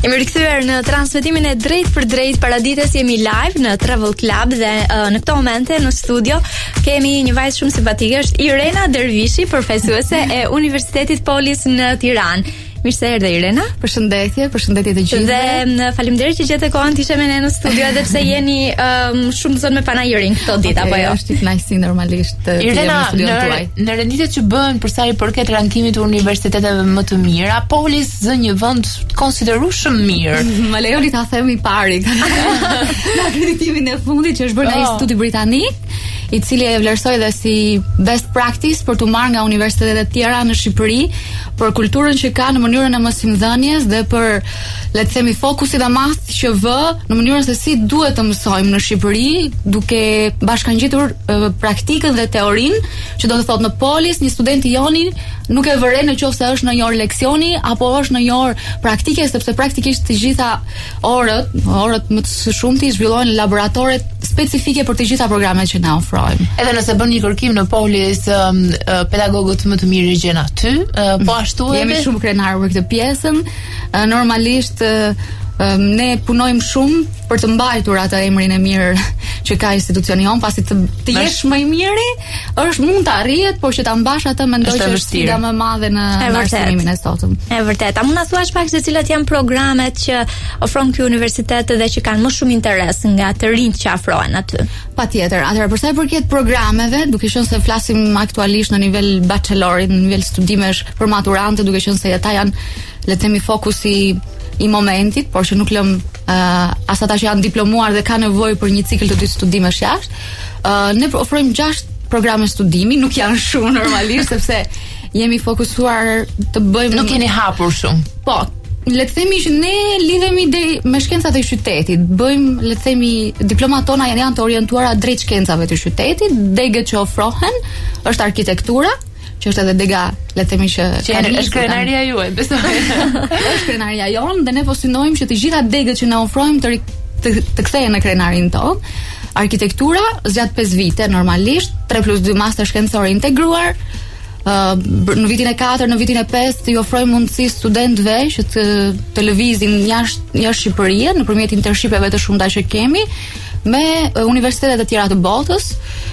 Jemi rikthyer në transmetimin e drejt për drejt paradites, jemi live në Travel Club dhe në këto momente në studio kemi një vajzë shumë simpatike, është Irena Dervishi, përfaqësuese e Universitetit Polis në Tiranë. Mirë se erdhe Irena. Përshëndetje të gjithëve. Dhe faleminderit që gjete kohën të ishe me ne në studio edhe pse jeni shumë zonë me panajirin këto ditë apo jo. Është kënaqësi normalisht të jem në studion tuaj. Në renditet që bëhen për sa i përket rankimit të universiteteve më të mira, Polis zë një vend konsideruar shumë mirë. Më lejoni ta them i pari. Në akreditimin e fundit që është bërë nga Instituti Britanik, i cili e vlerësoi dhe si best practice për të marrë nga universitetet e tjera në Shqipëri për kulturën që ka në mënyrën e mësimdhënies dhe për, le të themi, fokusin e madh që vë në mënyrën se si duhet të mësojmë në Shqipëri, duke bashkangjitur praktikën dhe teorinë, që do të thotë në Polis një student i joni nuk e vëre në qoftë se është në një orë leksioni apo është në një orë praktike, sepse praktikisht të gjitha orët më të shumti zhvillohen në laboratore specifike për të gjitha programet që na ofrojnë. Edhe nëse bën një kërkim në Polis, pedagogët më të mirë gjen aty, po ashtu jemi shumë krenar për këtë pjesën. Normalisht ne punojmë shumë për të mbajtur atë emrin e mirë që ka institucioni jon, pasi të jesh më i miri mund të arrihet, por që ta mbash atë mendoj që është sfida më e madhe në arsimimin e sotëm. E vërtet. A mund na thuash pak se cilat janë programet që ofron ky universitet dhe që kanë më shumë interes nga të rinjt që afrohen aty? Patjetër. Atëherë për sa i përket programeve, duke qenë se flasim aktualisht në nivel bachelorit, në nivel studimesh për maturante, duke qenë se ata janë, le të themi, fokusi i momentit, por që nuk lëm as ata që janë diplomuar dhe kanë nevojë për një cikël të dytë studimesh jashtë. Ne ofrojmë 6 programe studimi, nuk janë shumë normalisht sepse jemi fokusuar të bëjmë. Nuk jeni hapur shumë. Po, le të themi që ne lidhemi deri me shkencat e qytetit. Bëjmë, le të themi, diplomat tona janë të orientuara drejt shkencave të qytetit. Degët që ofrohen është arkitektura, që është edhe dega, le të themi, që është krenaria juaj, besoj. Është krenaria jon dhe ne po synojmë që të gjitha degët që na ofrojmë të kthehen në krenarin tonë. Arkitektura zgjat 5 vite normalisht, 3+2 master shkencor integruar. Në vitin e 4, në vitin e 5 i ofrojmë mundësi studentëve që të lëvizin jashtë Shqipërisë nëpërmjet internshipeve të shumta që kemi me universitetet e tjera të botës,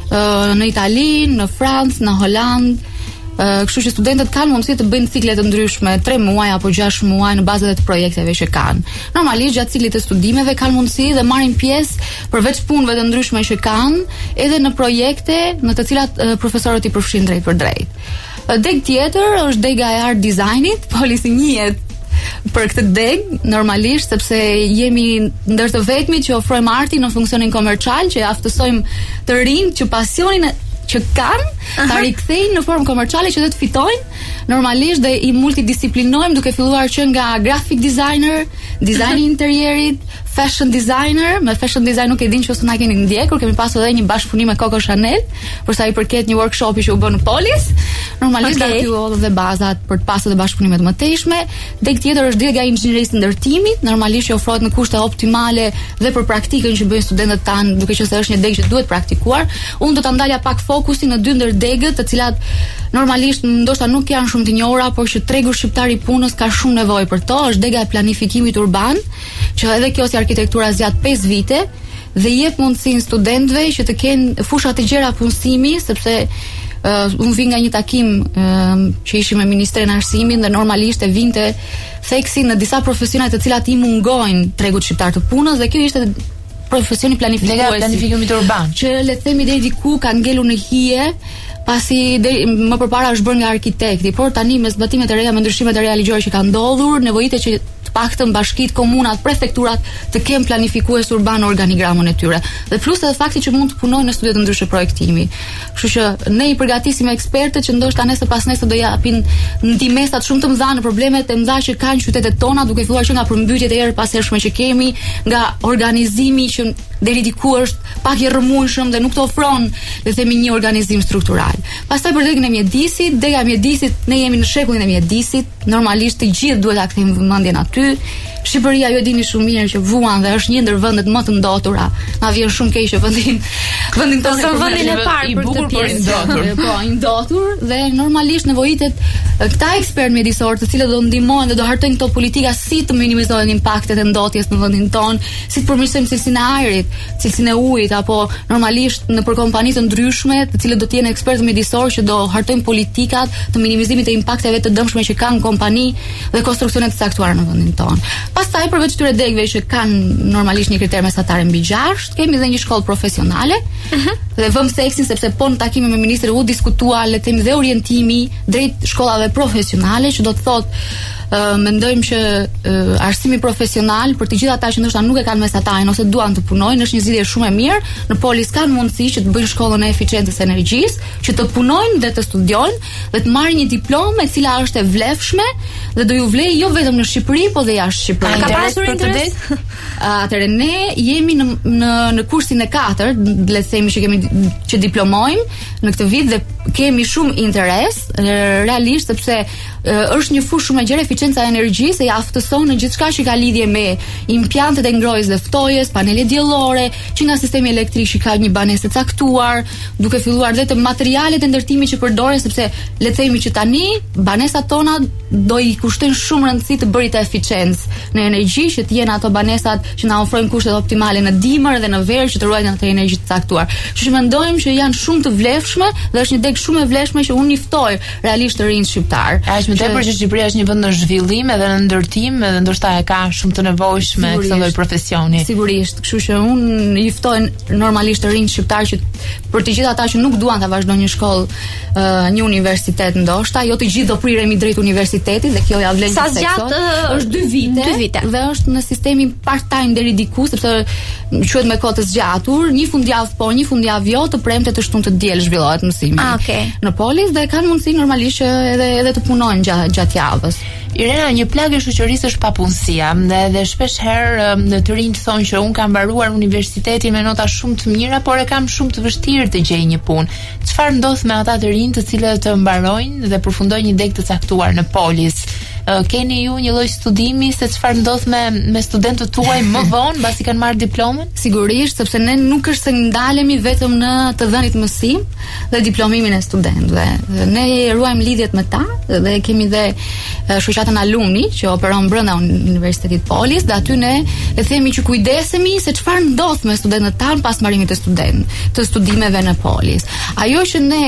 në Itali, në Francë, në Holand. Kështu që studentët kanë mundësi të bëjnë cikle të ndryshme, 3 muaj apo 6 muaj në bazë të projekteve që kanë. Normalisht gjatë ciklit të studimeve kanë mundësi dhe marrin pjesë përveç punëve të ndryshme që kanë, edhe në projekte në të cilat profesorët i përfshin drejt për drejt. Deg tjetër është dega e art designit, Polisi njihet për këtë deg, normalisht, sepse jemi ndër të vetmit që ofrojmë artin në funksionin komercial, që aftësojmë të rinj që pasionin që kanë ta rikthejnë në formë komerciale që do të fitojnë normalisht dhe i multidisiplinojmë duke filluar që nga graphic designer, dizajni i interierit, fashion designer. Me fashion design nuk e din nëse na keni ndjekur, kemi pasur edhe një bashkëpunim me Coco Chanel për sa i përket një workshopi që u bën në Polis. Normalisht aty u hodhën dhe bazat për të pasur edhe bashkëpunime të mëtejshme. Deg tjetër është dega e inxhinierisë ndërtimit, normalisht që ofrohet në kushte optimale dhe për praktikën që bëjnë studentët tanë, duke qenë se është një degë që duhet praktikuar. Unë do ta ndalja pak fokusin në 2 ndër degët, të cilat normalisht ndoshta nuk janë shumë të njohura, por që tregu shqiptar i punës ka shumë nevojë për to. Është dega e planifikimit urban, që edhe kjo si arkitektura zgjat 5 vite dhe jep mundësinë studentëve që të kenë fusha të gjera punësimi, sepse unë vi nga një takim që ishim me Ministrinë e Arsimit dhe normalisht e vinte theksi në disa profesione të cilat i mungojnë tregut shqiptar të punës, dhe kjo ishte profesioni planifikimit urban, që le të themi deri diku ka ngelur në hije, pasi më përpara është bërë nga arkitekti, por tani me zbatimet e reja, me ndryshimet e reja ligjore që kanë ndodhur, nevojitet që të paktën bashkitë, komunat, prefekturat të kenë planifikues urban në organigramën e tyre. Dhe plus edhe fakti që mund të punojnë në studio të ndryshme projektimi. Kështu që ne i përgatisim ekspertët që ndoshta nesër pas nesër do japin ndihmësa shumë të mëdha në problemet e mëdha që kanë qytetet tona, duke filluar që nga përmbytjet e erëpashershme që kemi, nga organizimi që deri diku është pak i rrëmunshëm dhe nuk të ofron, le të themi, një organizim struktural. Pastaj për degën e mjedisit, dega e mjedisit, ne jemi në shekullin e mjedisit, normalisht të gjithë duhet ta kthejmë vëmendjen aty. Shqipëria ju e dini shumë mirë që vuan dhe është një ndër vendet më të ndotura. Na vjen shumë keq që vendin tonë është vendin e parë për këtë pjesë. Po, i ndotur dhe normalisht nevojitet këta ekspertë mjedisor, të cilët do ndihmojnë dhe do hartojnë këto politika si të minimizohen impaktet e ndotjes në vendin tonë, si të përmirësojmë cilësinë e ajrit, cilësinë e ujit, apo normalisht në për kompani të ndryshme, të cilët do të jenë ekspertë mjedisor që do hartojnë politikat të minimizimit të impakteve të dëmshme që kanë kompani dhe konstruksionet të caktuara në vendin tonë. Pastaj përveç këtyre degëve që kanë normalisht një kriter mesatare mbi 6, kemi edhe një shkollë profesionale. Dhe vëm seksin sepse po në takime me ministrin u diskutua le të themi dhe orientimi drejt shkollave profesionale, që do të thotë mendojmë që arsimi profesional për të gjithë ata që ndoshta nuk e kanë mesatarin ose duan të punojnë është një zgjidhje shumë e mirë. Në Polis kanë mundësi që të bëjnë shkollën e eficiencës energjisë, që të punojnë dhe të studiojnë dhe të marrin një diplomë e cila është e vlefshme dhe do ju vlejë jo vetëm në Shqipëri, po dhe jashtë Shqipërisë. Ka pasur interes? Atëherë ne jemi në kursin e 4, le të themi që kemi që diplomojmë në këtë vit dhe kemi shumë interes realisht sepse është një fushë shumë e gjerë. Eficienca e energjisë e aftëson në gjithçka që ka lidhje me impjantet e ngrohjes dhe ftojes, panele diellore, që nga sistemi elektrik që ka një banesë të caktuar, duke filluar dhe të materialet e ndërtimit që përdoren, sepse le të themi që tani banesat tona do i kushtojnë shumë rëndësi të bërit të eficiencë në energji, që të jenë ato banesat që na ofrojnë kushtet optimale në dimër dhe në verë që të ruajnë atë energji të caktuar. Kështu që mendojmë që janë shumë të vlefshme dhe është një degë shumë e vlefshme që unë niftoj realisht të rinj shqiptar. Aq më tepër që Shqipëria është një vend në zhvillim edhe në ndërtim, edhe ndoshta e ka shumë të nevojshme këtë lloj profesioni. Sigurisht, kështu që unë i ftoj normalisht të rinj shqiptar që për të gjithë ata që nuk duan ta vazhdojnë një shkollë, një universitet ndoshta, jo të gjithë do priremi drejt universitetit dhe kjo ja vlen sa gjatë është 2 vite dhe është në sistemin part-time deri diku, sepse quhet me kohë të zgjatur, një fundjavë po, një fundjavë jo, të premte të shtunë të diel zhvillohet mësimi. Në Polis dhe kanë mundësi normalisht që edhe të punojnë gjatë javës. Irena, një plagë e shoqërisë është papunësia dhe shpesh herë në të rinj thonë që un kam mbaruar universitetin me nota shumë të mira, por e kam shumë të vështirë të gjej një punë. Çfarë ndodh me ata të rinj të cilët mbarojnë dhe përfundojnë një degë të caktuar në Polis? Keni ju një lloj studimi se çfarë ndodh me studentët tuaj më vonë pasi kanë marrë diplomën? Sigurisht, sepse ne nuk është se ndalemi vetëm në të dhënit mësim dhe diplomimin e studentëve. Ne ruajmë lidhjet me ta dhe kemi dhe shoqatën alumni që operon brenda Universitetit Polis, dhe aty ne e themi që kujdesemi se çfarë ndodh me studentët tanë pas marrimit të studimeve në Polis. Ajo që ne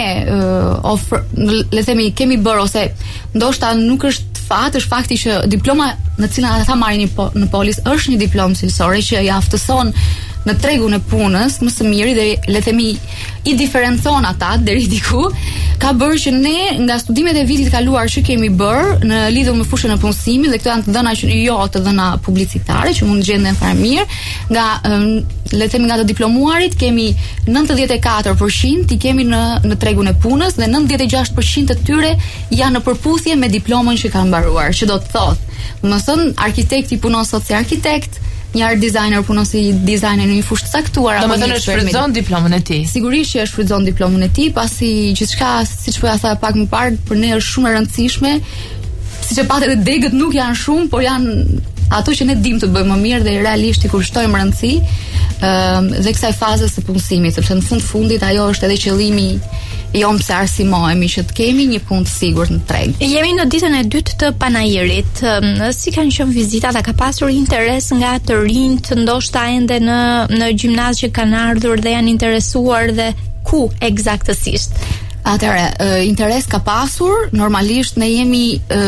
le themi kemi bërë ose ndoshta nuk është është fakti që diploma në cilën ata marrin në Polis është një diplomë cilësore që ja aftëson në tregun e punës më së miri dhe le themi i diferencon ata deri diku. Ka bërë që ne nga studimet e vitit kaluar që kemi bërë në lidhje me fushën e punësimit, dhe këto janë të dhëna që jo të dhëna publicitare që mund të gjenden fare mirë, nga le themi nga të diplomuarit kemi 94% i kemi në tregun e punës dhe 96% të tyre janë në përputhje me diplomën që kanë mbaruar, që do të thotë, domethënë arkitekti punon sot si arkitekt, një art designer punon si designer në një fushë të caktuar, apo domethënë shfrytëzon diplomën e tij. Sigurisht që e shfrytëzon diplomën e tij, pasi gjithçka, siç po ja tha pak më parë, për ne është shumë e rëndësishme. Siç e patë, edhe degët nuk janë shumë, por janë ato që ne dim të bëjmë më mirë dhe realisht i kushtojmë rëndësi dhe kësaj fazës së punësimit, sepse në fundit ajo është edhe qëllimi jonë pse arsimohemi që të kemi një punë të sigurt në treg. Jemi në ditën e dytë të panajirit. Si kanë qenë vizitat? A ka pasur interes nga të rinjt, ndoshta ende në gjimnaz që kanë ardhur dhe janë interesuar, dhe ku eksaktësisht? Atëherë, interes ka pasur. Normalisht ne jemi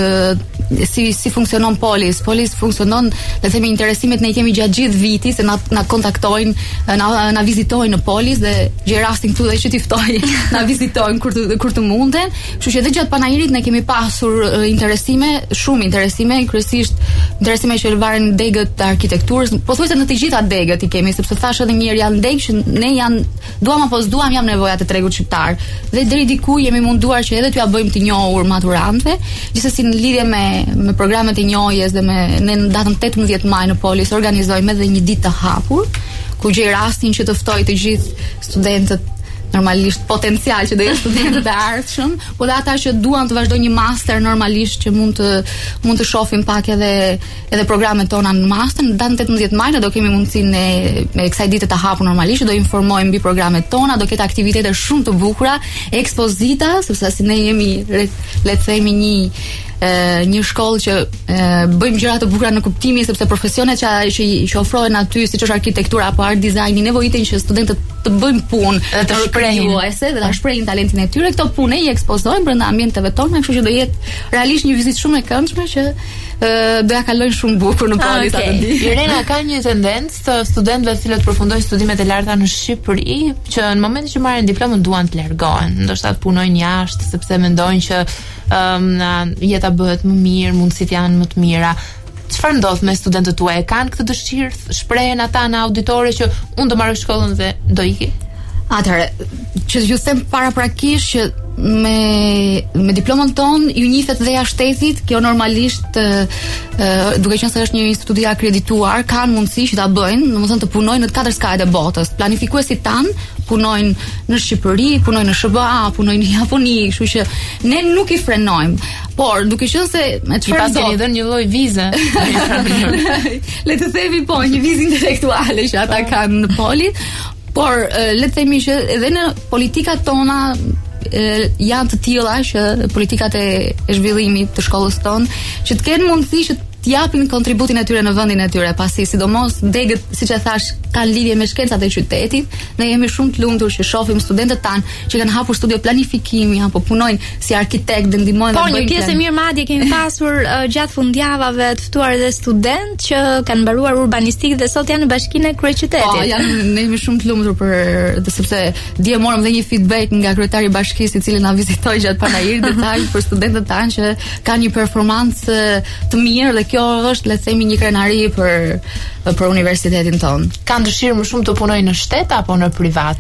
si funksionon Polis. Polis funksionon, le themi, interesimet ne kemi gjatë gjithë viti, se na kontaktojnë, na vizitojnë në Polis dhe gjej rastin këtu dhe që t'i ftoj na vizitojnë kur të munden. Kështu që edhe gjatë panajirit ne kemi pasur interesime, shumë interesime, kryesisht interesime që varen degët të arkitekturës, pothuajse në të gjitha degët i kemi, sepse thash edhe një herë janë degë që ne duam apo s'duam jam nevojat e tregut shqiptar. Dhe deri diku jemi munduar që edhe t'ja bëjmë të njohur maturantëve, gjithsesi në lidhje me programet e njohjes dhe ne në datën 18 maj në Polis organizojmë edhe një ditë të hapur, ku gjej rastin që të ftoj të gjithë studentët normalisht potencial që do jetë studentët e ardhshëm, po dhe ata që duan të vazhdojnë një master normalisht që mund të shohim pak edhe programet tona në master. Në datën 18 maj do kemi mundësinë me kësaj dite të hapur normalisht, do informojmë mbi programet tona, do ketë aktivitete shumë të bukura, ekspozita, sepse si ne jemi le të themi një shkollë që bëjmë gjëra të bukura në kuptimin sepse profesionet që ofrohen aty, siç është arkitektura apo art designi, nevojiten që studentët të bëjnë punë të shprehin dhe ta shprehin talentin e tyre. Këto punë i ekspozojmë brenda ambienteve tona, kështu që do jetë realisht një vizitë shumë e këndshme që do ja kalojnë shumë bukur në Polis atë ditë. Irena, ka një tendencë të studentëve të cilët përfundojnë studimet e larta në Shqipëri që në momentin që marrin diplomën duan të largohen, ndoshta të punojnë jashtë sepse mendojnë që jeta bëhet më mirë, mundësitë janë më të mira. Çfarë ndodh me studentët tuaj? Kanë këtë dëshirë? Shprehen ata në auditore që unë do marrë shkollën dhe do iki? Atëherë, që ju them paraprakisht që me diplomën ton ju njihet dhe jashtëtetit, kjo normalisht duke qenë se është një institut i akredituar, kanë mundësi që ta bëjnë, domethënë të punojnë në të katër skajet e botës. Planifikuesit tan punojnë në Shqipëri, punojnë në SBA, punojnë në Japoni, kështu që ne nuk i frenojmë. Por duke qenë se me çfarë do të dhënë një lloj vize, le të themi po, një vizë intelektuale që ata kanë në Poli, por le të themi që edhe në politikat tona janë të tilla që politikat e zhvillimit të shkollës tonë që të kenë mundësi që të japin kontributin e tyre në vendin e tyre, pasi sidomos degët, siç e thash, kanë lidhje me shkencat e qytetit. Ne jemi shumë të lumtur që shohim studentët tanë që kanë hapur studio planifikimi apo punojnë si arkitekt dhe ndihmojnë. Po, një pjesë e mirë madje kemi pasur gjatë fundjavave të ftuar edhe studentë që kanë mbaruar urbanistikë dhe sot janë në Bashkinë e Kryeqytetit. Po, ne jemi shumë të lumtur sepse dje morëm dhe një feedback nga kryetari i bashkisë i cili na vizitoi gjatë panairit detaj për studentët tanë që kanë një performancë të mirë dhe kjo është, le të themi, një krenari për universitetin ton. Kanë dëshirë më shumë të punojnë në shtet apo në privat?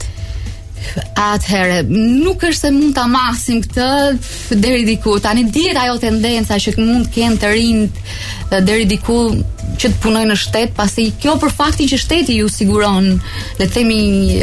Atëherë, nuk është se mund ta masim këtë deri diku. Tani dihet ajo tendenca që mund të kenë të rinjt deri diku që të punojnë në shtet, pasi kjo për faktin që shteti ju siguron, le të themi,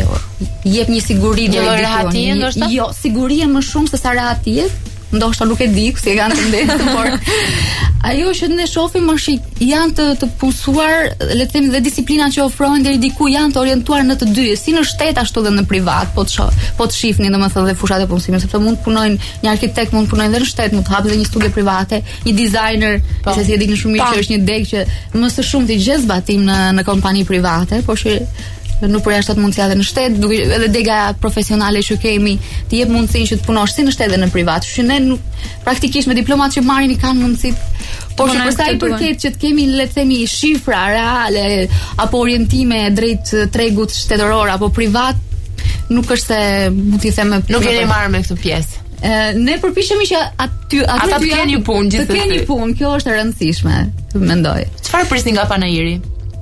jep një siguri deri diku. Rehatie ndoshta? Jo, sigurie më shumë se sa rehatie. Ndoshta nuk e di si e kanë tendencën, por ajo që ne shohim është janë të punësuar, le të themi, dhe disiplinat që ofrojnë deri diku janë të orientuar në të dy, si në shtet ashtu edhe në privat. Po të shihni domethënë dhe fushat e punësimit, sepse mund të punojnë një arkitekt, mund të punojnë edhe në shtet, mund të hapë edhe një studio private, një designer, se si e dini shumë mirë që është një deg që më së shumti gjes zbatim në kompani private, por që nuk përjashtot mundësia dhe në shtet, duke edhe dega profesionale që kemi të jep mundësinë që të punosh si në shtet dhe në privat. Që ne praktikisht me diplomat që marrin i kanë mundësitë, por që përsa i përket që të kemi, le të themi, shifra reale apo orientime drejt tregut shtetëror apo privat, nuk është se mund t'i them nuk jeni marrë me këtë pjesë. Ne përpiqemi që aty të kenë një punë gjithsesi. Të kenë një punë, kjo është e rëndësishme, mendoj. Çfarë prisni nga panajiri?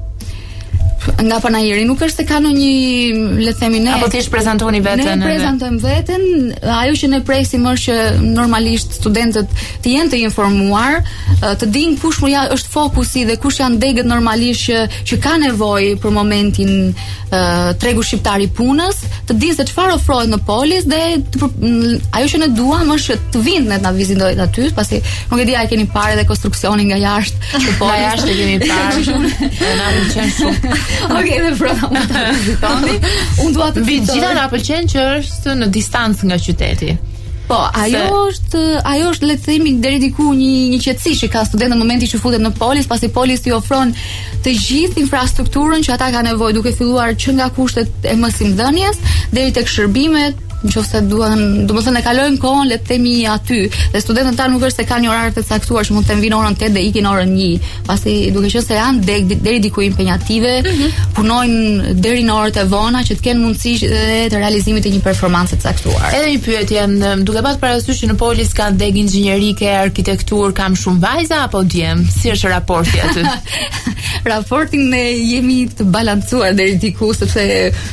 Nga panajiri nuk është se ka ndonjë, le të themi, ne apo thjesht prezantoni veten. Ne prezantojmë veten. Ajo që ne presim është që normalisht studentët të jenë të informuar, të dinë kush është fokusi dhe kush janë degët normalisht që ka nevojë për momentin tregu shqiptar i punës, të dinë se çfarë ofrohet në Polis dhe ajo që ne duam është të vinë ne ta vizitojnë aty, pasi nuk e di a e keni parë edhe konstruksionin nga jashtë të Polis. Nga jashtë e kemi parë. Na pëlqen shumë. Okej, dhe prova mund ta vizitoni. Unë dua të gjitha na pëlqen që është në distancë nga qyteti. Po, ajo është le të themi deri diku një qetësi që ka studentët në momentin që futen në Polis, pasi Polis i ofron të gjithë infrastrukturën që ata kanë nevojë, duke filluar që nga kushtet e mësimdhënies deri tek shërbimet, nëse duan, domethënë e kalojnë kohën, le të themi, aty. Dhe studentët tanë nuk është se kanë një orar të caktuar që mund të vinë orën 8 dhe ikin orën 1, pasi duke qenë se janë deri diku impenjative, punojnë deri në orët e vona që të kenë mundësi të realizimit të një performance të caktuar. Edhe një pyetje, duke pasur parasysh që në Polis ka deg inxhinierike, arkitektur, kam shumë vajza apo djem? Si është raporti aty? Raportin ne jemi të balancuar deri diku, sepse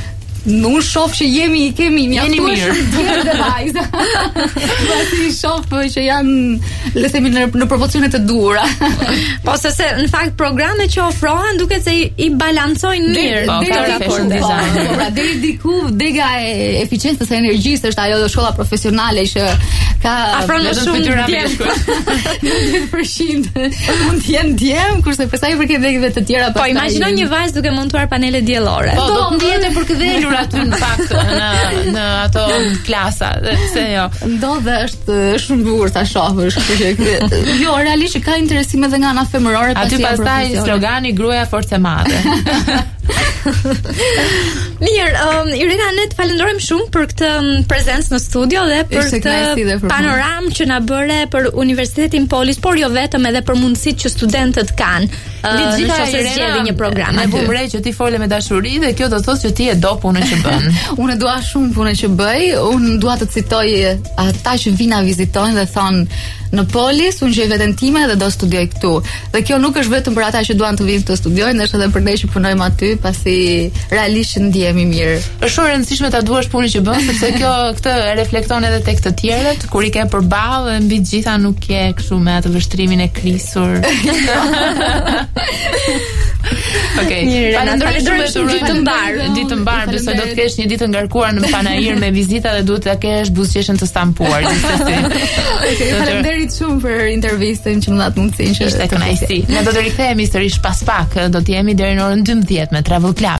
unë shoh që kemi mirë dhe vajza. Pasi shoh që janë, le të themi, në proporcione të duhura. Po se në fakt programet që ofrohen duket se i balancojnë mirë deri diku dega e eficiencës së energjisë është ajo shkolla profesionale që ka afron më shumë djem. 90% mund të jenë djem, kurse për sa i përket degëve të tjera po imagjino një vajzë duke montuar panele diellore. Po do të ndihet e përkthyer aty në fakt në ato klasa, pse jo. Ndodhe është shumë bukur ta shohësh, kështu që jo, realisht ka interesim edhe nga ana femërore aty pastaj slogani gruaja forcë madhe. Mirë, Irena, ne të falenderojmë shumë për këtë prezencë në studio dhe për këtë panoramë që na bëre për Universitetin Polis, por jo vetëm, edhe për mundësitë që studentët kanë në qoftë se zgjedhin një program. Ne bëmë re që ti fole me dashuri dhe kjo do të thotë që ti e do punën që bën. Unë dua shumë punën që bëj, unë dua të citoj ata që vinë vizitojnë dhe thonë në Polis, unë gjej veten time dhe do studioj këtu. Dhe kjo nuk është vetëm për ata që duan të vinë të studiojnë, është edhe për ne që punojmë aty, pasi realisht ndihemi mirë. Është shumë e rëndësishme ta duash punën që bën, sepse këtë e reflekton edhe tek të tjerët, kur i ke përballë mbi të gjitha nuk je kështu me atë vështrimin e krisur. Okej. Falenderoj shumë ditë të mbarë. Ditë të mbarë, besoj do të kesh një ditë ngarkuar në Panajir me vizita dhe duhet ta kesh buzëqeshën të stampuar gjithsesi. Faleminderit shumë për intervistën që më dhat mundësinë që ishte kënaqësi. Ne do të rikthehemi sërish pas pak, do të jemi deri në orën 12 me Travel Club.